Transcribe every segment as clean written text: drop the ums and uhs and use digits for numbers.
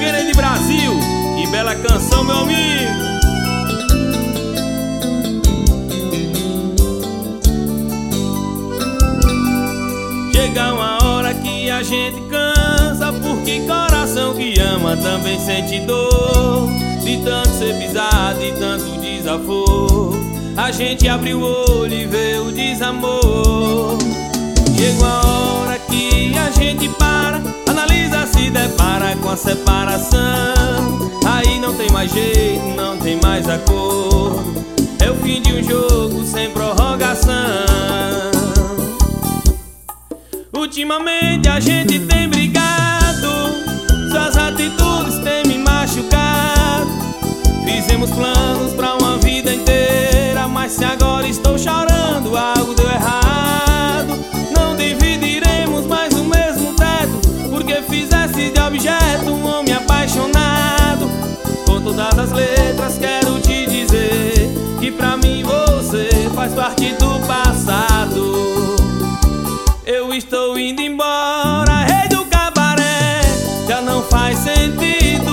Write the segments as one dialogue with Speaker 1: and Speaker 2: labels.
Speaker 1: Kennedy Brasil. Que bela canção, meu amigo. Chega uma hora que a gente cansa, porque coração que ama também sente dor. De tanto ser pisado, de tanto desaforo, a gente abre o olho e vê o desamor. Chega uma hora que a gente para, analisa, se depara com a separação. Aí não tem mais jeito, não tem mais acordo. É o fim de um jogo sem prorrogação. Ultimamente a gente tem brigado, suas atitudes têm me machucado. Fizemos planos pra uma vida inteira, mas se agora estou chorando, algo deu errado. Não dividiremos mais o mesmo teto, porque fizeste de objeto um homem apaixonado. Com todas as letras quero te dizer que pra mim você faz parte do passado. Eu estou indo embora, rei do cabaré, já não faz sentido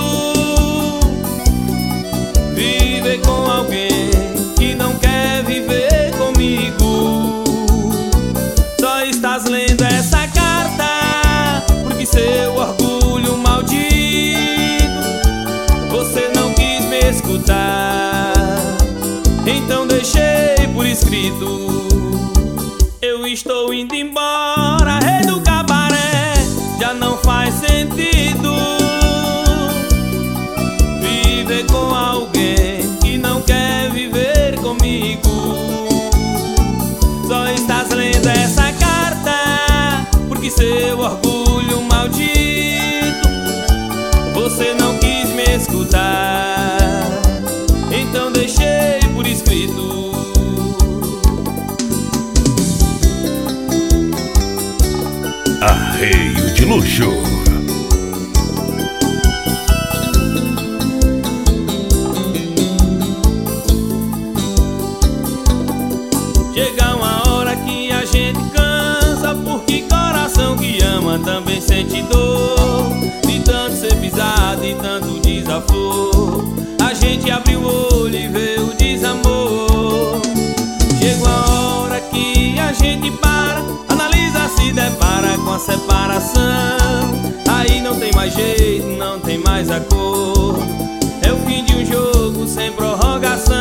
Speaker 1: viver com alguém que não quer viver comigo. Só estás lendo essa carta porque seu orgulho maldito você não quis me escutar, então deixei por escrito. Eu estou indo embora, rei do cabaré, já não faz sentido viver com alguém que não quer viver comigo. Só estás lendo essa carta porque seu orgulho maldito você não quis me escutar, então deixei por escrito.
Speaker 2: Arreio de luxo.
Speaker 1: Chega uma hora que a gente cansa, porque coração que ama também sente dor. De tanto ser pisado, de tanto desaforo, a gente abre o olho e vê o desamor. Chega uma hora que a gente para, analisa, se depara com a separação. Aí não tem mais jeito, não tem mais acordo. É o fim de um jogo sem prorrogação.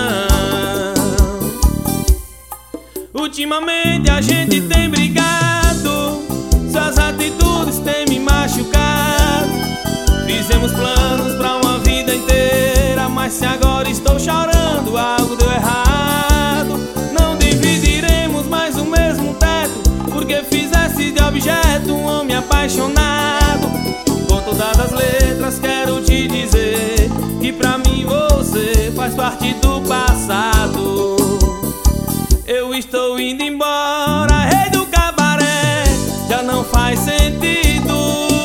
Speaker 1: Ultimamente a gente tem brigado, suas atitudes têm me machucado. Fizemos planos pra uma vida inteira, mas se agora estou chorando, algo deu errado. Não dividiremos mais o mesmo teto, porque fizeste de objeto um homem apaixonado. Com todas as letras quero te dizer que pra mim você faz parte do passado. Eu estou indo embora, rei do cabaré, já não faz sentido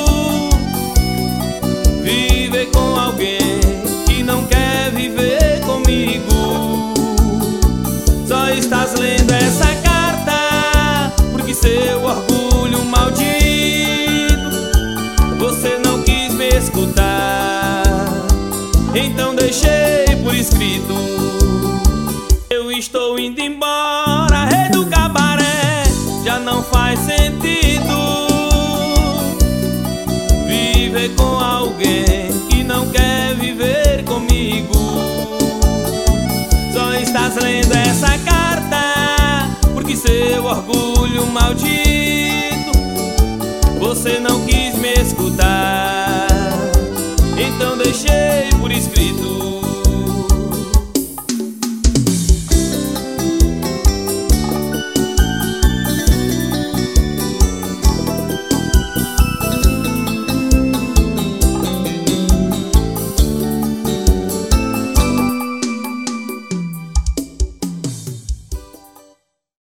Speaker 1: viver com alguém que não quer viver comigo. Só estás lendo essa carta porque seu orgulho maldito você não quis me escutar, então deixei por escrito. Eu estou indo embora, rei do cabaré, já não faz sentido viver com alguém que não quer viver comigo. Só estás lendo essa carta porque seu orgulho maldito você não quis me escutar, então deixei por escrito.